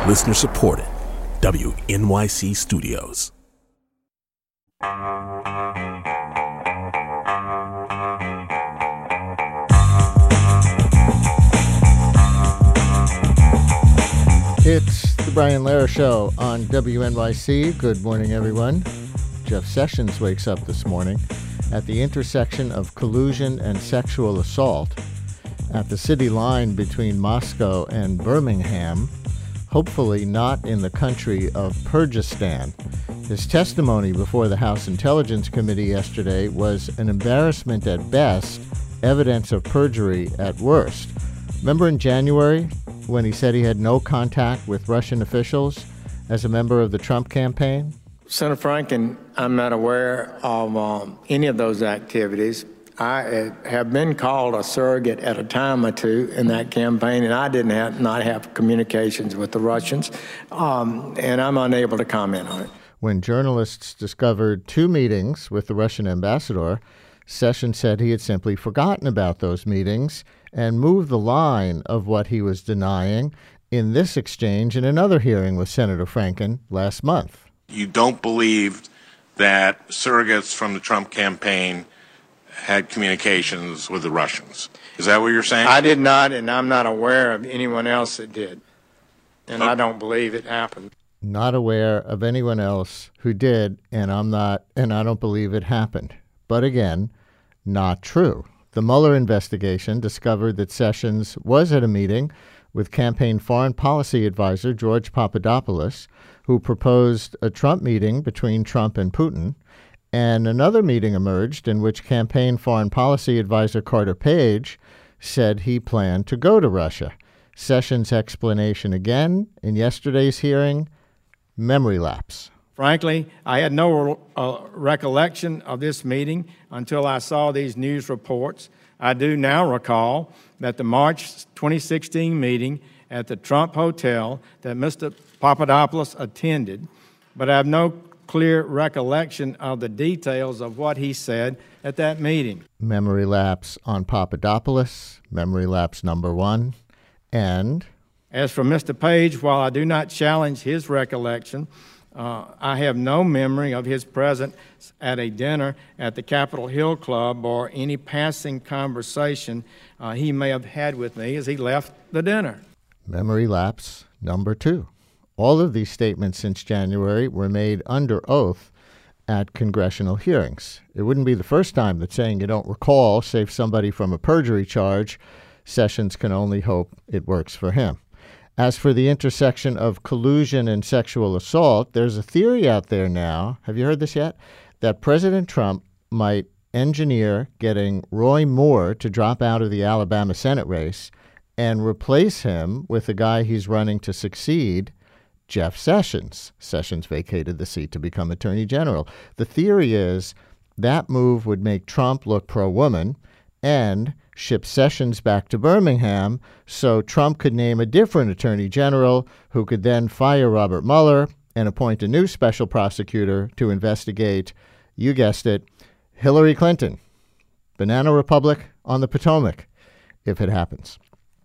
Listener supported. WNYC Studios. It's the Brian Lehrer Show on WNYC. Good morning, everyone. Jeff Sessions wakes up this morning at the intersection of collusion and sexual assault at the city line between Moscow and Birmingham, hopefully not in the country of Kyrgyzstan. His testimony before the House Intelligence Committee yesterday was an embarrassment at best, evidence of perjury at worst. Remember in January when he said he had no contact with Russian officials as a member of the Trump campaign? Senator Franken, I'm not aware of any of those activities. I have been called a surrogate at a time or two in that campaign, and I did not have communications with the Russians, and I'm unable to comment on it. When journalists discovered 2 meetings with the Russian ambassador, Sessions said he had simply forgotten about those meetings and moved the line of what he was denying in this exchange in another hearing with Senator Franken last month. You don't believe that surrogates from the Trump campaign had communications with the Russians. Is that what you're saying? I did not, and I'm not aware of anyone else that did. And I don't believe it happened. Not aware of anyone else who did, and I don't believe it happened. But again, not true. The Mueller investigation discovered that Sessions was at a meeting with campaign foreign policy advisor George Papadopoulos, who proposed a Trump meeting between Trump and Putin, and another meeting emerged in which campaign foreign policy advisor Carter Page said he planned to go to Russia. Sessions' explanation again in yesterday's hearing, memory lapse. Frankly, I had no recollection of this meeting until I saw these news reports. I do now recall that the March 2016 meeting at the Trump Hotel that Mr. Papadopoulos attended, but I have no clear recollection of the details of what he said at that meeting. Memory lapse on Papadopoulos, memory lapse number 1, and... As for Mr. Page, while I do not challenge his recollection, I have no memory of his presence at a dinner at the Capitol Hill Club or any passing conversation he may have had with me as he left the dinner. Memory lapse number 2. All of these statements since January were made under oath at congressional hearings. It wouldn't be the first time that saying you don't recall saves somebody from a perjury charge. Sessions can only hope it works for him. As for the intersection of collusion and sexual assault, there's a theory out there now, have you heard this yet, that President Trump might engineer getting Roy Moore to drop out of the Alabama Senate race and replace him with the guy he's running to succeed, Jeff Sessions. Sessions vacated the seat to become Attorney General. The theory is that move would make Trump look pro-woman and ship Sessions back to Birmingham so Trump could name a different attorney general who could then fire Robert Mueller and appoint a new special prosecutor to investigate, you guessed it, Hillary Clinton, Banana Republic on the Potomac, if it happens.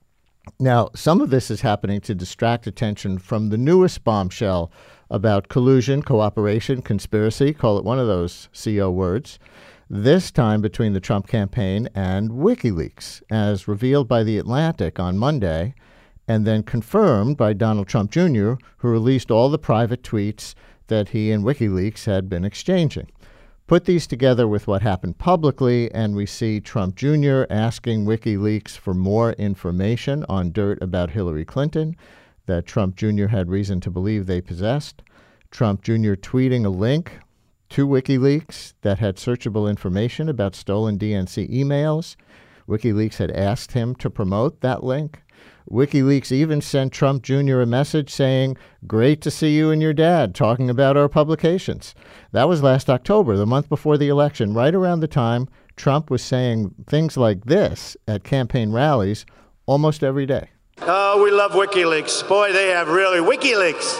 Now, some of this is happening to distract attention from the newest bombshell about collusion, cooperation, conspiracy, call it one of those CO words, this time between the Trump campaign and WikiLeaks, as revealed by The Atlantic on Monday, and then confirmed by Donald Trump Jr., who released all the private tweets that he and WikiLeaks had been exchanging. Put these together with what happened publicly, and we see Trump Jr. asking WikiLeaks for more information on dirt about Hillary Clinton that Trump Jr. had reason to believe they possessed. Trump Jr. tweeting a link to WikiLeaks that had searchable information about stolen DNC emails. WikiLeaks had asked him to promote that link. WikiLeaks even sent Trump Jr. a message saying, "Great to see you and your dad talking about our publications." That was last October, the month before the election, right around the time Trump was saying things like this at campaign rallies almost every day. Oh, we love WikiLeaks. Boy, they have really, WikiLeaks,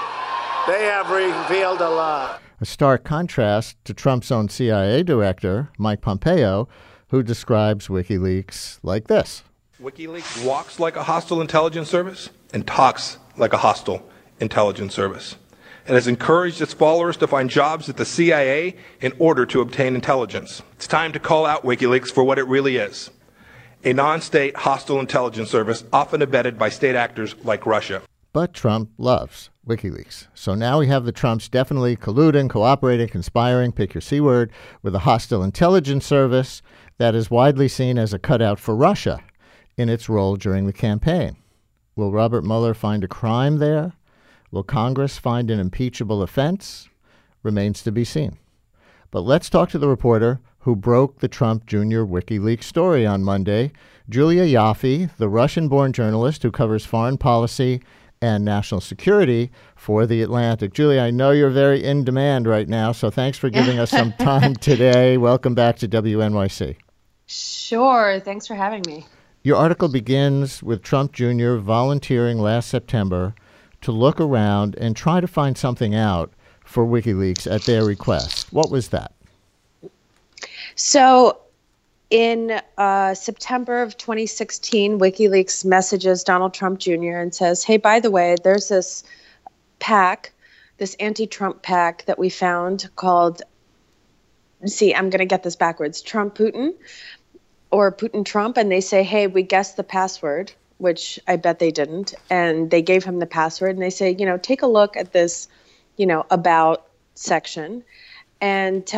they have revealed a lot. A stark contrast to Trump's own CIA director, Mike Pompeo, who describes WikiLeaks like this. WikiLeaks walks like a hostile intelligence service and talks like a hostile intelligence service. It has encouraged its followers to find jobs at the CIA in order to obtain intelligence. It's time to call out WikiLeaks for what it really is: a non-state hostile intelligence service often abetted by state actors like Russia. But Trump loves WikiLeaks. So now we have the Trumps definitely colluding, cooperating, conspiring, pick your C word, with a hostile intelligence service that is widely seen as a cutout for Russia in its role during the campaign. Will Robert Mueller find a crime there? Will Congress find an impeachable offense? Remains to be seen. But let's talk to the reporter who broke the Trump Jr. WikiLeaks story on Monday, Julia Ioffe, the Russian-born journalist who covers foreign policy and national security for The Atlantic. Julia, I know you're very in demand right now, so thanks for giving us some time today. Welcome back to WNYC. Sure. Thanks for having me. Your article begins with Trump Jr. volunteering last September to look around and try to find something out for WikiLeaks at their request. What was that? So in September of 2016, WikiLeaks messages Donald Trump Jr. and says, hey, by the way, there's this PAC, this anti-Trump PAC that we found called, I'm going to get this backwards, Trump Putin or Putin Trump. And they say, hey, we guessed the password, which I bet they didn't. And they gave him the password and they say, take a look at this, about section and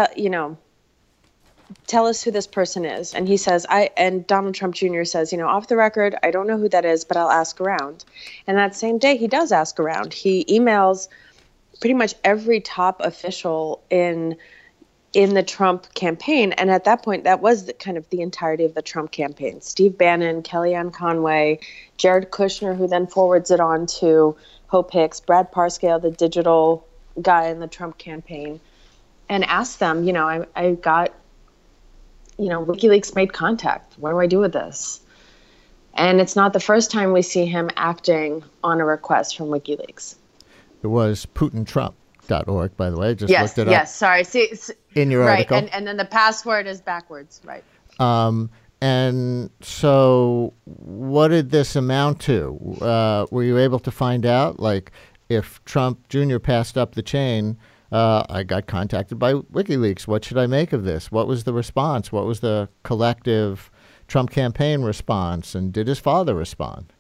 tell us who this person is. And he says, and Donald Trump Jr. says, off the record, I don't know who that is, but I'll ask around. And that same day, he does ask around. He emails pretty much every top official in the Trump campaign. And at that point, that was kind of the entirety of the Trump campaign. Steve Bannon, Kellyanne Conway, Jared Kushner, who then forwards it on to Hope Hicks, Brad Parscale, the digital guy in the Trump campaign, and asked them, I got, WikiLeaks made contact. What do I do with this? And it's not the first time we see him acting on a request from WikiLeaks. It was PutinTrump.org, by the way. Just looked it up. Yes, sorry. See, in your article. Right, and then the password is backwards, right. And so what did this amount to? Were you able to find out, like, if Trump Jr. passed up the chain, I got contacted by WikiLeaks. What should I make of this? What was the response? What was the collective Trump campaign response? And did his father respond?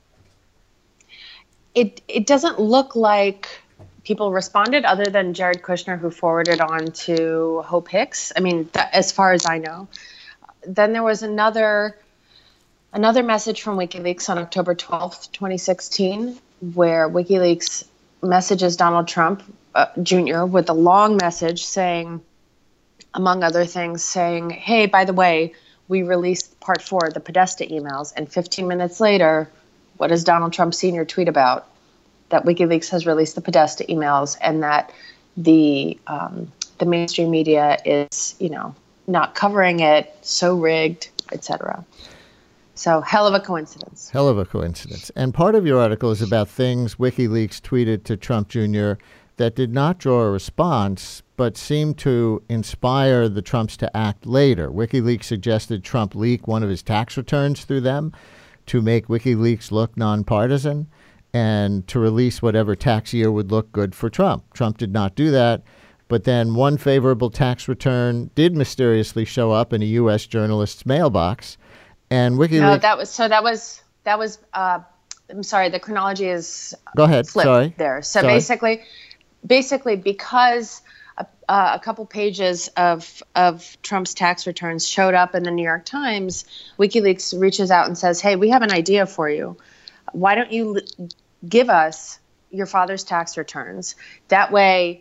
It doesn't look like people responded other than Jared Kushner, who forwarded on to Hope Hicks. I mean, as far as I know. Then there was another message from WikiLeaks on October 12th, 2016, where WikiLeaks messages Donald Trump Jr. with a long message saying, among other things, saying, hey, by the way, we released part 4, the Podesta emails. And 15 minutes later, what does Donald Trump Sr. tweet about? That WikiLeaks has released the Podesta emails and that the mainstream media is, not covering it, so rigged, etc. So hell of a coincidence. Hell of a coincidence. And part of your article is about things WikiLeaks tweeted to Trump Jr. that did not draw a response, but seemed to inspire the Trumps to act later. WikiLeaks suggested Trump leak one of his tax returns through them to make WikiLeaks look nonpartisan and to release whatever tax year would look good for Trump. Trump did not do that. But then one favorable tax return did mysteriously show up in a U.S. journalist's mailbox, and WikiLeaks. No, that was. I'm sorry. The chronology is. Go ahead. Flipped Sorry. There. So sorry. basically, because a couple pages of Trump's tax returns showed up in the New York Times, WikiLeaks reaches out and says, "Hey, we have an idea for you. Why don't you give us your father's tax returns? That way,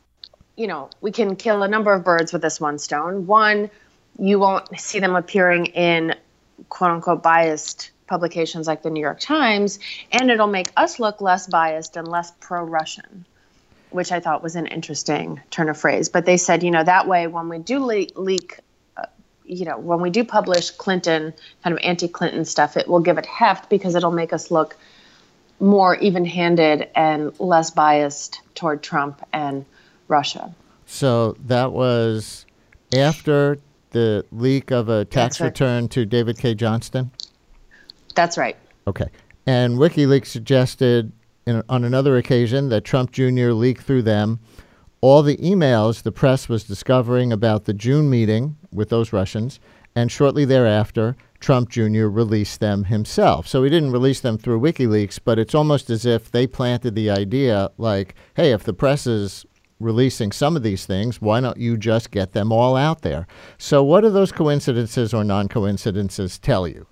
we can kill a number of birds with this one stone. One, you won't see them appearing in quote unquote biased publications like the New York Times, and it'll make us look less biased and less pro-Russian," which I thought was an interesting turn of phrase. But they said, that way when we do leak, when we do publish Clinton, kind of anti-Clinton stuff, it will give it heft because it'll make us look more even-handed and less biased toward Trump and Russia. So that was after the leak of a tax return to David K. Johnston? That's right. Okay. And WikiLeaks suggested on another occasion that Trump Jr. leaked through them all the emails the press was discovering about the June meeting with those Russians, and shortly thereafter, Trump Jr. released them himself. So he didn't release them through WikiLeaks, but it's almost as if they planted the idea like, hey, if the press is releasing some of these things, why don't you just get them all out there? So what do those coincidences or non-coincidences tell you?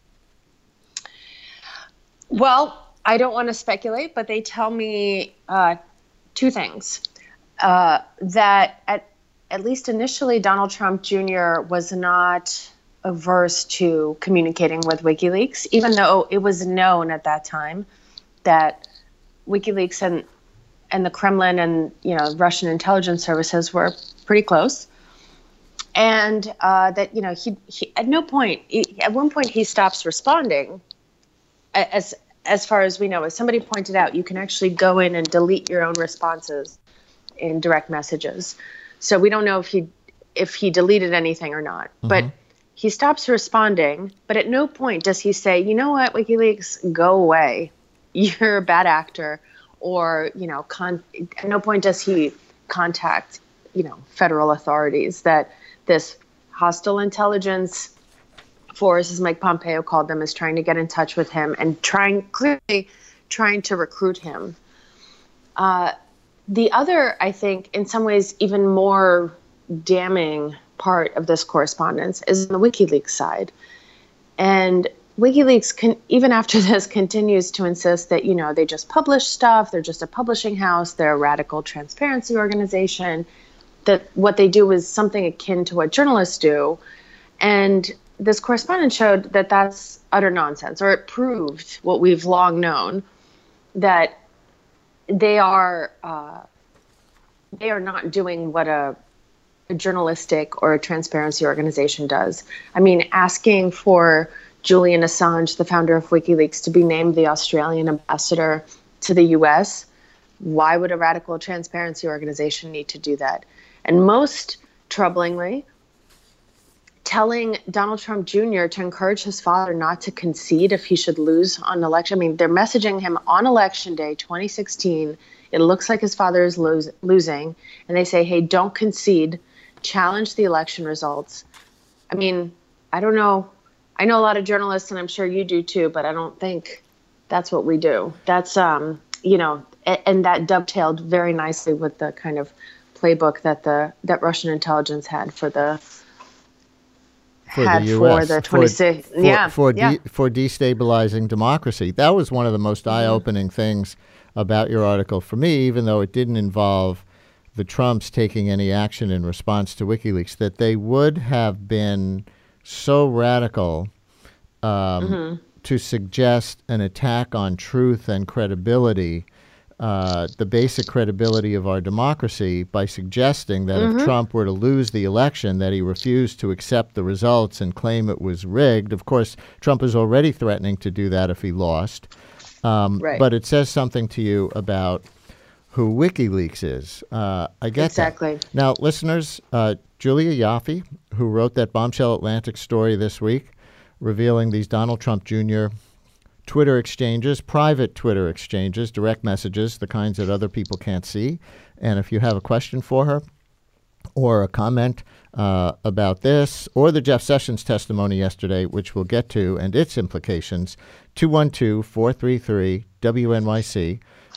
Well, I don't want to speculate, but they tell me two things. That at least initially, Donald Trump Jr. was not averse to communicating with WikiLeaks, even though it was known at that time that WikiLeaks and the Kremlin and Russian intelligence services were pretty close, and that he at no point at one point he stops responding. As far as we know, as somebody pointed out, you can actually go in and delete your own responses in direct messages. So we don't know if he deleted anything or not. Mm-hmm. But he stops responding, but at no point does he say, you know what, WikiLeaks, go away. You're a bad actor. Or, at no point does he contact, federal authorities that this hostile intelligence force, as Mike Pompeo called them, is trying to get in touch with him and clearly trying to recruit him. The other, I think, in some ways, even more damning part of this correspondence is on the WikiLeaks side. And WikiLeaks, even after this, continues to insist that, they just publish stuff. They're just a publishing house. They're a radical transparency organization. That what they do is something akin to what journalists do. And this correspondence showed that that's utter nonsense, or it proved what we've long known, that they are not doing what a journalistic or a transparency organization does. I mean, asking for Julian Assange, the founder of WikiLeaks, to be named the Australian ambassador to the U.S., why would a radical transparency organization need to do that? And most troublingly, telling Donald Trump Jr. to encourage his father not to concede if he should lose on election. I mean, they're messaging him on Election Day 2016. It looks like his father is losing. And they say, hey, don't concede. Challenge the election results. I mean, I don't know. I know a lot of journalists, and I'm sure you do too, but I don't think that's what we do. That's, and that dovetailed very nicely with the kind of playbook that Russian intelligence had for the destabilizing democracy. That was one of the most eye-opening things about your article for me, even though it didn't involve the Trumps taking any action in response to WikiLeaks, that they would have been so radical to suggest an attack on truth and credibility, the basic credibility of our democracy, by suggesting that if Trump were to lose the election, that he refused to accept the results and claim it was rigged. Of course, Trump is already threatening to do that if he lost. Right. But it says something to you about who WikiLeaks is. I get exactly that. Now, listeners, Julia Ioffe, who wrote that bombshell Atlantic story this week, revealing these Donald Trump Jr. Twitter exchanges, private Twitter exchanges, direct messages, the kinds that other people can't see. And if you have a question for her or a comment about this or the Jeff Sessions testimony yesterday, which we'll get to, and its implications, 212-433-WNYC,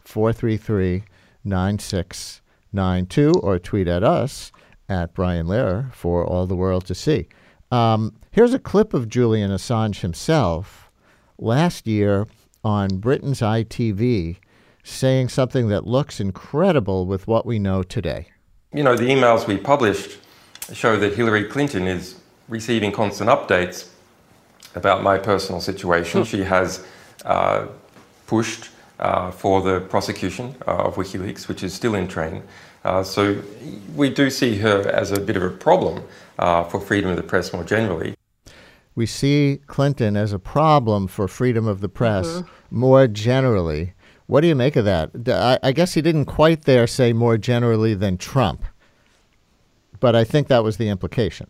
433-9692, or tweet at us at Brian Lehrer for all the world to see. Here's a clip of Julian Assange himself last year on Britain's ITV saying something that looks incredible with what we know today. The emails we published show that Hillary Clinton is receiving constant updates about my personal situation. She has pushed for the prosecution of WikiLeaks, which is still in train. So we do see her as a bit of a problem for freedom of the press more generally. We see Clinton as a problem for freedom of the press more generally. What do you make of that? I guess he didn't quite there say more generally than Trump, but I think that was the implication.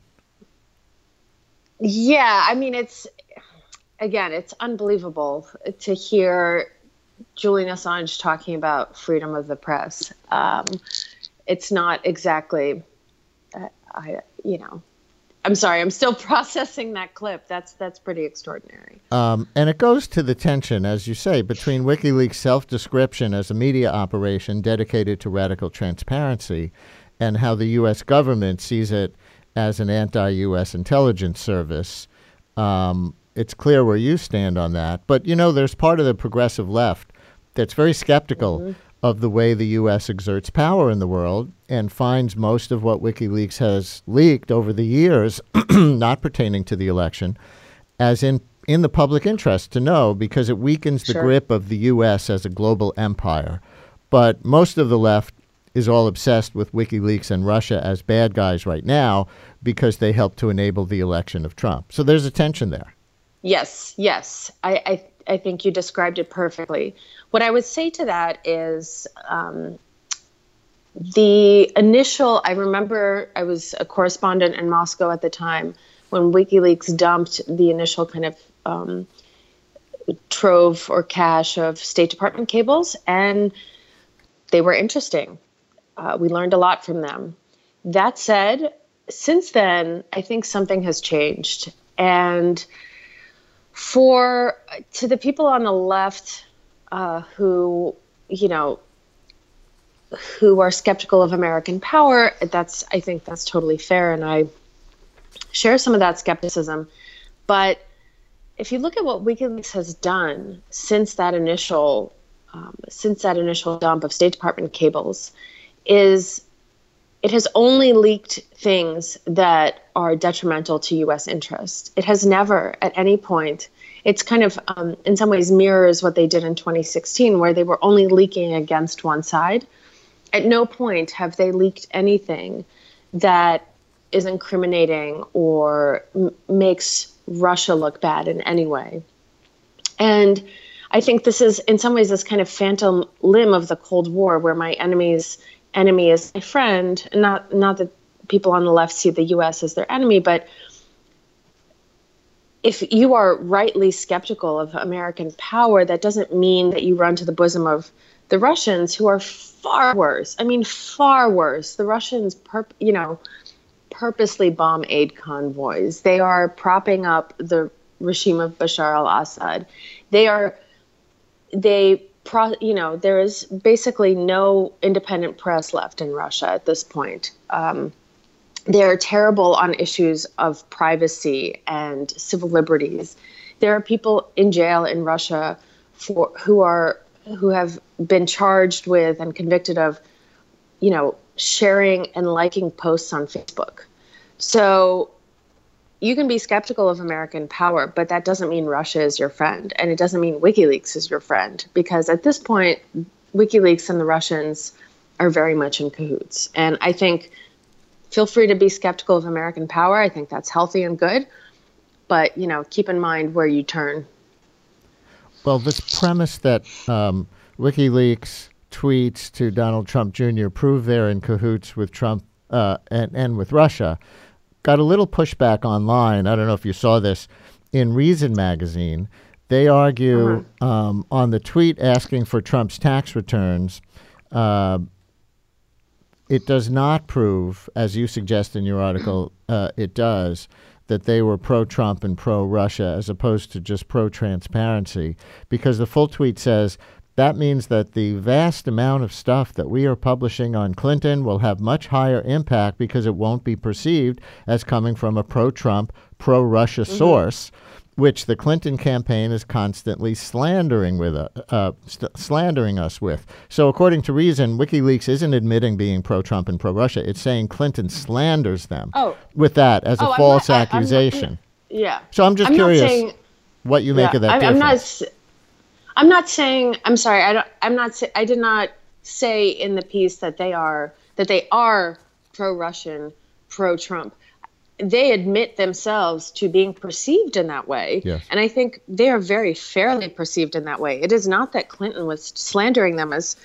Yeah, I mean, it's unbelievable to hear Julian Assange talking about freedom of the press. It's not exactly, I'm sorry, I'm still processing that clip. That's pretty extraordinary. And it goes to the tension, as you say, between WikiLeaks' self-description as a media operation dedicated to radical transparency and how the U.S. government sees it as an anti-U.S. intelligence service. It's clear where you stand on that. But, there's part of the progressive left that's very skeptical of the way the U.S. exerts power in the world and finds most of what WikiLeaks has leaked over the years, not pertaining to the election, as in the public interest to know, because it weakens the grip of the U.S. as a global empire. But most of the left is all obsessed with WikiLeaks and Russia as bad guys right now because they helped to enable the election of Trump. So there's a tension there. Yes. I think you described it perfectly. What I would say to that is the initial, I remember I was a correspondent in Moscow at the time when WikiLeaks dumped the initial kind of trove or cache of State Department cables, and they were interesting. We learned a lot from them. That said, since then, I think something has changed. And to the people on the left who are skeptical of American power, I think that's totally fair, and I share some of that skepticism. But if you look at what WikiLeaks has done since that initial dump of State Department cables, is it has only leaked things that are detrimental to U.S. interest. It has never, at any point, it's kind of, in some ways, mirrors what they did in 2016, where they were only leaking against one side. At no point have they leaked anything that is incriminating or makes Russia look bad in any way. And I think this is, in some ways, this kind of phantom limb of the Cold War, where my enemy's enemy is my friend. Not that people on the left see the U.S. as their enemy, but if you are rightly skeptical of American power, that doesn't mean that you run to the bosom of the Russians, who are far worse. I mean, far worse. The Russians, purposely bomb aid convoys. They are propping up the regime of Bashar al-Assad. There is basically no independent press left in Russia at this point. They're terrible on issues of privacy and civil liberties. There are people in jail in Russia who have been charged with and convicted of, sharing and liking posts on Facebook. So you can be skeptical of American power, but that doesn't mean Russia is your friend, and it doesn't mean WikiLeaks is your friend, because at this point, WikiLeaks and the Russians are very much in cahoots. And I think, feel free to be skeptical of American power. I think that's healthy and good, but keep in mind where you turn. Well, this premise that WikiLeaks tweets to Donald Trump Jr. prove they're in cahoots with Trump and with Russia got a little pushback online. I don't know if you saw this in Reason magazine. They argue on the tweet asking for Trump's tax returns, it does not prove, as you suggest in your article, it does, that they were pro-Trump and pro-Russia as opposed to just pro-transparency, because the full tweet says, that means that the vast amount of stuff that we are publishing on Clinton will have much higher impact because it won't be perceived as coming from a pro-Trump, pro-Russia source, which the Clinton campaign is constantly slandering us with. So according to Reason, WikiLeaks isn't admitting being pro-Trump and pro-Russia. It's saying Clinton slanders them with that as a false accusation. So I'm just curious what you make of that difference. I'm not saying. I'm sorry. I did not say in the piece that they are pro-Russian, pro-Trump. They admit themselves to being perceived in that way, and I think they are very fairly perceived in that way. It is not that Clinton was slandering them as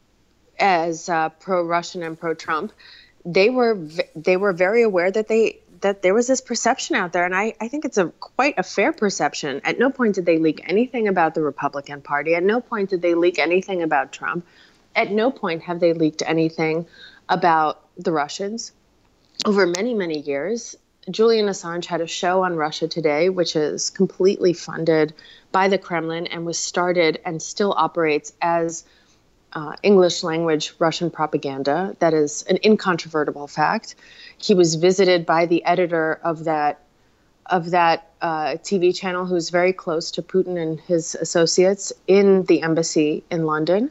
pro-Russian and pro-Trump. They were very aware that that there was this perception out there, and I think it's quite a fair perception. At no point did they leak anything about the Republican Party. At no point did they leak anything about Trump. At no point have they leaked anything about the Russians. Over many, many years, Julian Assange had a show on Russia Today, which is completely funded by the Kremlin and was started and still operates as English language Russian propaganda. That is an incontrovertible fact. He was visited by the editor of that TV channel, who's very close to Putin and his associates, in the embassy in London.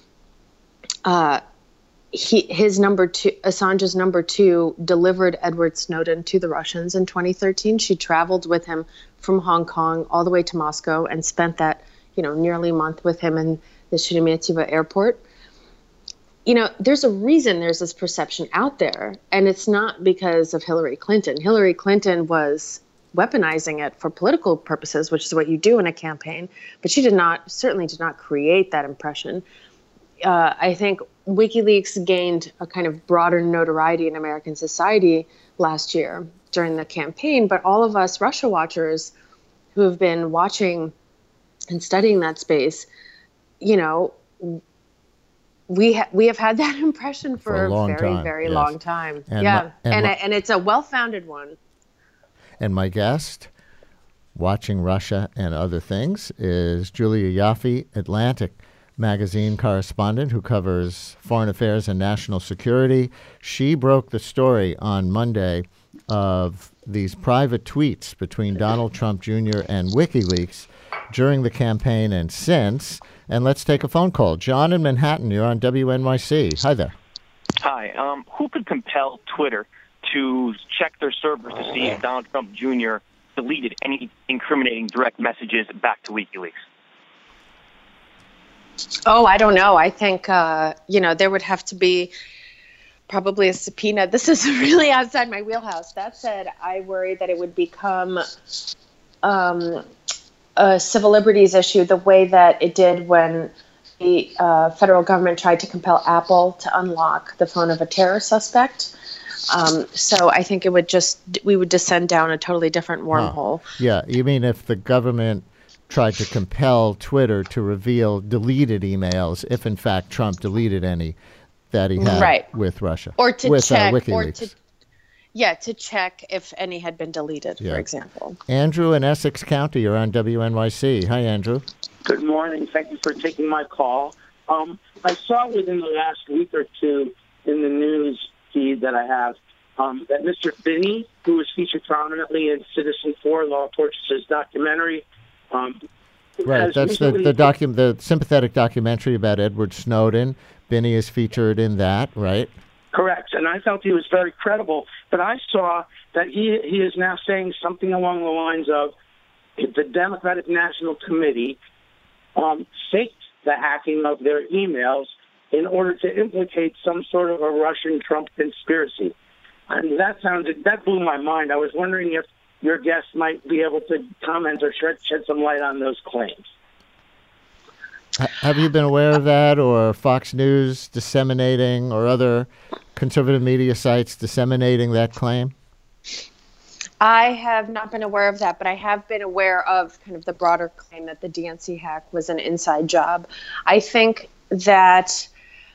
Assange's number two delivered Edward Snowden to the Russians in 2013. She traveled with him from Hong Kong all the way to Moscow and spent that, nearly a month with him in the Sheremetyevo airport. There's a reason there's this perception out there, and it's not because of Hillary Clinton. Hillary Clinton was weaponizing it for political purposes, which is what you do in a campaign, but she certainly did not create that impression. I think WikiLeaks gained a kind of broader notoriety in American society last year during the campaign, but all of us Russia watchers who have been watching and studying that space, we have had that impression for a very long time. And it's a well-founded one. And my guest, watching Russia and other things, is Julia Ioffe, Atlantic magazine correspondent who covers foreign affairs and national security. She broke the story on Monday of these private tweets between Donald Trump Jr. and WikiLeaks during the campaign and since. And let's take a phone call. John in Manhattan, you're on WNYC. Hi there. Hi. Who could compel Twitter to check their servers to see if Donald Trump Jr. deleted any incriminating direct messages back to WikiLeaks? Oh, I don't know. I think, there would have to be probably a subpoena. This is really outside my wheelhouse. That said, I worry that it would become a civil liberties issue the way that it did when the federal government tried to compel Apple to unlock the phone of a terror suspect. So I think we would descend down a totally different wormhole. Yeah, you mean if the government tried to compel Twitter to reveal deleted emails, if in fact Trump deleted any that he had with Russia, or to check, WikiLeaks. To check if any had been deleted, for example. Andrew in Essex County, you're on WNYC. Hi, Andrew. Good morning. Thank you for taking my call. I saw within the last week or two in the news feed that I have that Mr. Binney, who was featured prominently in Citizen4, Law Portrait's documentary. Right, that's the sympathetic documentary about Edward Snowden. Binney is featured in that, right? Correct, and I felt he was very credible. But I saw that he is now saying something along the lines of the Democratic National Committee faked the hacking of their emails in order to implicate some sort of a Russian Trump conspiracy. And that blew my mind. I was wondering if your guest might be able to comment or shed some light on those claims. Have you been aware of that, or Fox News disseminating, or other conservative media sites disseminating that claim? I have not been aware of that, but I have been aware of kind of the broader claim that the DNC hack was an inside job. I think that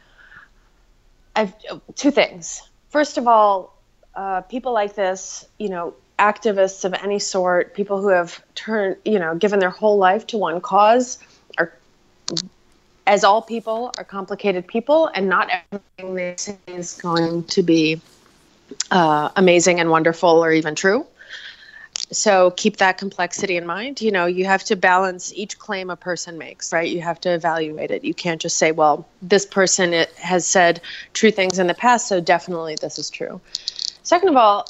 two things. First of all, people like this, activists of any sort, people who have given their whole life to one cause, are, as all people, are complicated people, and not everything they say is going to be amazing and wonderful or even true. So keep that complexity in mind. You have to balance each claim a person makes, right? You have to evaluate it. You can't just say, well, this person has said true things in the past, so definitely this is true. Second of all,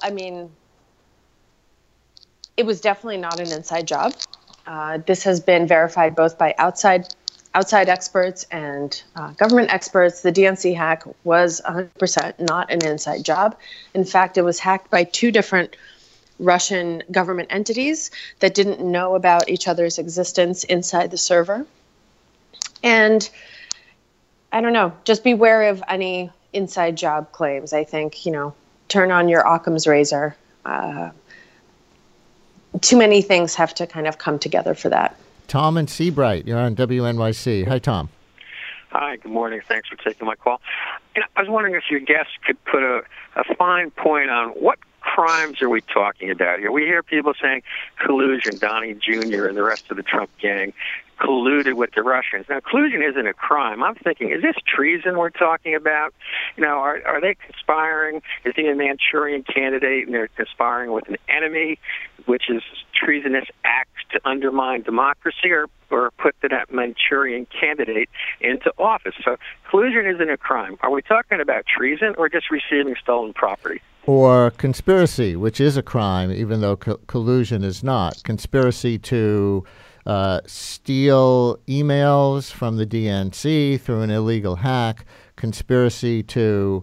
it was definitely not an inside job. This has been verified both by outside experts and government experts. The DNC hack was 100% not an inside job. In fact, it was hacked by two different Russian government entities that didn't know about each other's existence inside the server. And I don't know, just be wary of any inside job claims. I think, turn on your Occam's razor too many things have to kind of come together for that. Tom and Seabright, you're on WNYC. Hi, Tom. Hi, good morning. Thanks for taking my call. I was wondering if your guests could put a fine point on what crimes are we talking about here? We hear people saying collusion, Donnie Jr. and the rest of the Trump gang colluded with the Russians. Now, collusion isn't a crime. I'm thinking, is this treason we're talking about? Are they conspiring? Is he a Manchurian candidate and they're conspiring with an enemy, which is treasonous acts to undermine democracy or put that Manchurian candidate into office? So collusion isn't a crime. Are we talking about treason or just receiving stolen property? Or conspiracy, which is a crime, even though collusion is not. Conspiracy to steal emails from the DNC through an illegal hack, conspiracy to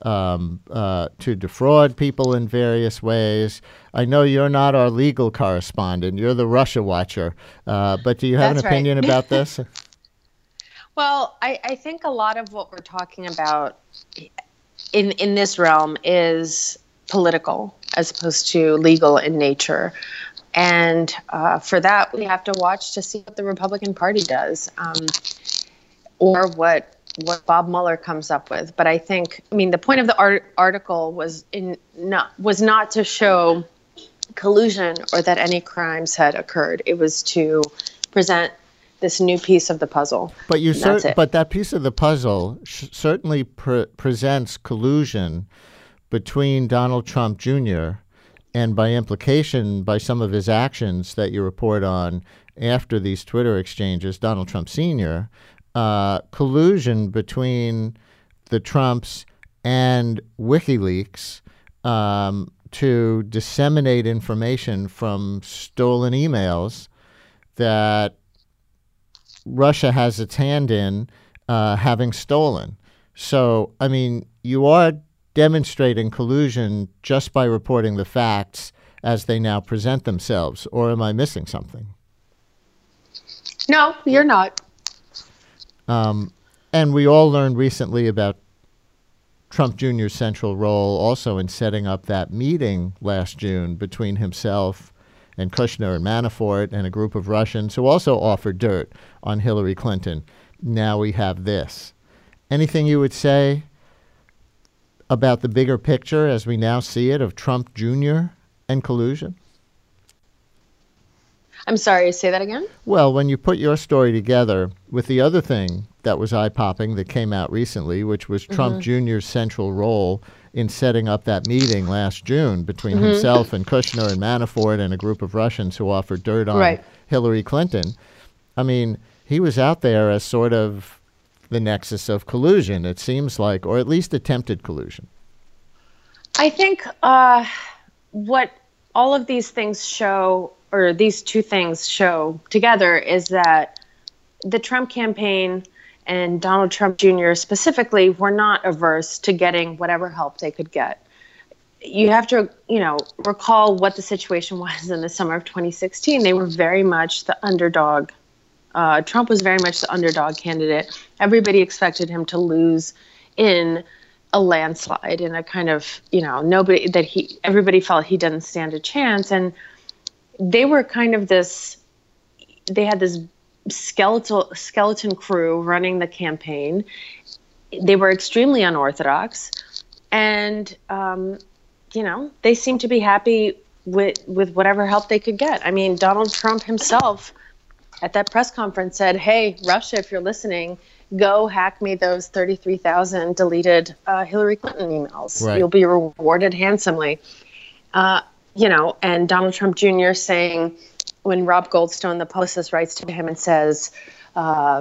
defraud people in various ways. I know you're not our legal correspondent. You're the Russia watcher. But do you have an opinion about this? Well, I think a lot of what we're talking about in this realm is political as opposed to legal in nature. And for that, we have to watch to see what the Republican Party does or what Bob Mueller comes up with. But I think, the point of the article was not to show collusion or that any crimes had occurred. It was to present this new piece of the puzzle. But but that piece of the puzzle certainly presents collusion between Donald Trump Jr. and by implication, by some of his actions that you report on after these Twitter exchanges, Donald Trump Sr., collusion between the Trumps and WikiLeaks to disseminate information from stolen emails that Russia has its hand in having stolen. So, you are demonstrating collusion just by reporting the facts as they now present themselves, or am I missing something? No, you're not. And we all learned recently about Trump Jr.'s central role also in setting up that meeting last June between himself and Kushner and Manafort and a group of Russians who also offered dirt on Hillary Clinton. Now we have this. Anything you would say about the bigger picture as we now see it of Trump Jr. and collusion? I'm sorry, say that again? Well, when you put your story together with the other thing that was eye-popping that came out recently, which was Trump Jr.'s central role in setting up that meeting last June between himself and Kushner and Manafort and a group of Russians who offered dirt on Hillary Clinton. He was out there as sort of the nexus of collusion, it seems like, or at least attempted collusion. I think what all of these things show, or these two things show together, is that the Trump campaign and Donald Trump Jr. specifically were not averse to getting whatever help they could get. You have to, recall what the situation was in the summer of 2016. They were very much the underdog. Trump was very much the underdog candidate. Everybody expected him to lose in a landslide, in a kind of, everybody felt he didn't stand a chance. And they were kind of they had this skeleton crew running the campaign. They were extremely unorthodox. And, they seemed to be happy with whatever help they could get. Donald Trump himself at that press conference said, "Hey, Russia, if you're listening, go hack me those 33,000 deleted Hillary Clinton emails. Right. You'll be rewarded handsomely." And Donald Trump Jr. saying, when Rob Goldstone, the publicist, writes to him and says, I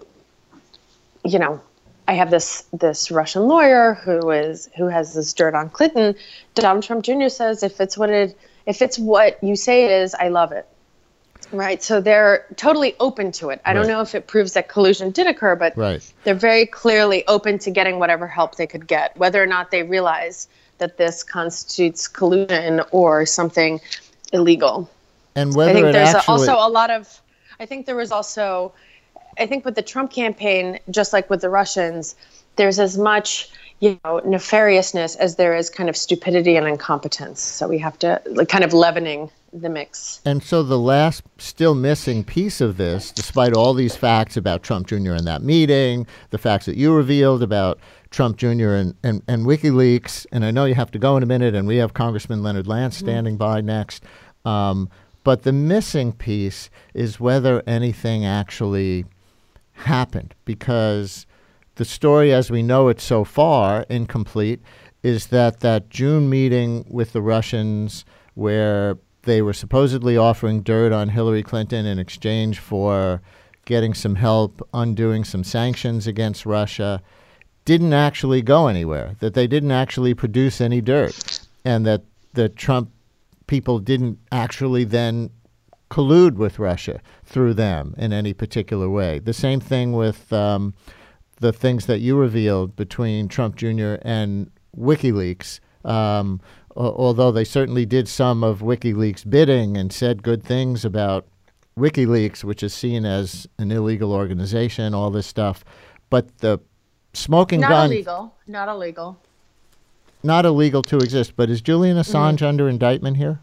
have this Russian lawyer who has this dirt on Clinton. Donald Trump Jr. says, if it's what you say it is, I love it. Right. So they're totally open to it. I don't know if it proves that collusion did occur, but they're very clearly open to getting whatever help they could get, whether or not they realize that this constitutes collusion or something illegal. And whether I think there's actually... also a lot of, I think with the Trump campaign, just like with the Russians, there's as much, nefariousness as there is kind of stupidity and incompetence. So we have to kind of leavening the mix. And so the last still missing piece of this, despite all these facts about Trump Jr. in that meeting, the facts that you revealed about Trump Jr. and WikiLeaks, and I know you have to go in a minute, and we have Congressman Leonard Lance standing by next, but the missing piece is whether anything actually happened, because the story as we know it so far, incomplete, is that June meeting with the Russians where they were supposedly offering dirt on Hillary Clinton in exchange for getting some help undoing some sanctions against Russia didn't actually go anywhere, that they didn't actually produce any dirt, and that the Trump people didn't actually then collude with Russia through them in any particular way. The same thing with the things that you revealed between Trump Jr. and WikiLeaks, although they certainly did some of WikiLeaks' bidding and said good things about WikiLeaks, which is seen as an illegal organization, all this stuff. But the smoking gun... Not illegal. Not illegal to exist. But is Julian Assange under indictment here?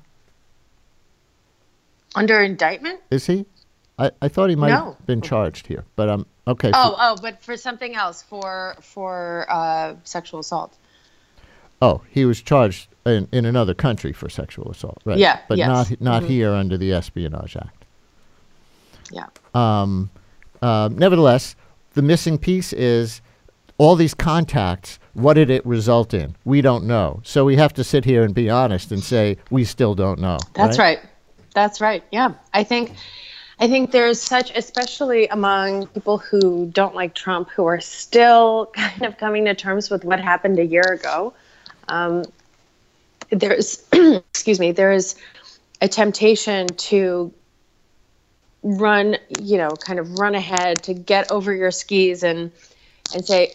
Under indictment? Is he? I thought he might have been charged here, but okay. But for something else, for sexual assault. Oh, he was charged in another country for sexual assault, right? Yeah, but yes. not here under the Espionage Act. Yeah. Nevertheless, the missing piece is all these contacts. What did it result in? We don't know. So we have to sit here and be honest and say we still don't know. That's right. That's right. Yeah, I think there's such, especially among people who don't like Trump, who are still kind of coming to terms with what happened a year ago. There's, there is a temptation to run ahead, to get over your skis and say,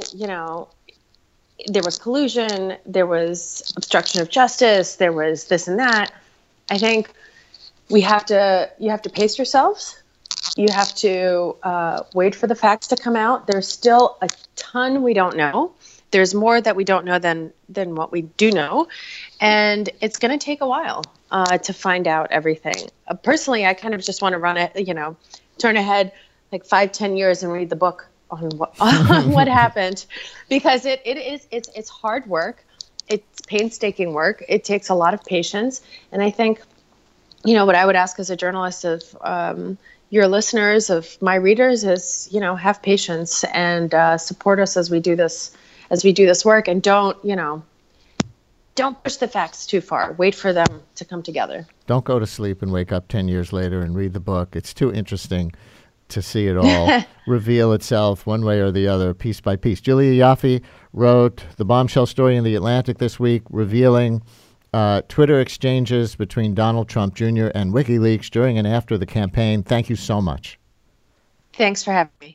there was collusion, there was obstruction of justice, there was this and that. I think you have to pace yourselves. You have to wait for the facts to come out. There's still a ton we don't know. There's more that we don't know than what we do know. And it's going to take a while to find out everything. Personally, I kind of just want to run it, turn ahead like 5-10 years and read the book on what happened, because it's hard work. It's painstaking work. It takes a lot of patience. And I think, what I would ask as a journalist of your listeners, of my readers, is, have patience and support us as we do this work, and don't push the facts too far. Wait for them to come together. Don't go to sleep and wake up 10 years later and read the book. It's too interesting to see it all reveal itself one way or the other, piece by piece. Julia Ioffe wrote the bombshell story in The Atlantic this week, revealing Twitter exchanges between Donald Trump Jr. and WikiLeaks during and after the campaign. Thank you so much. Thanks for having me.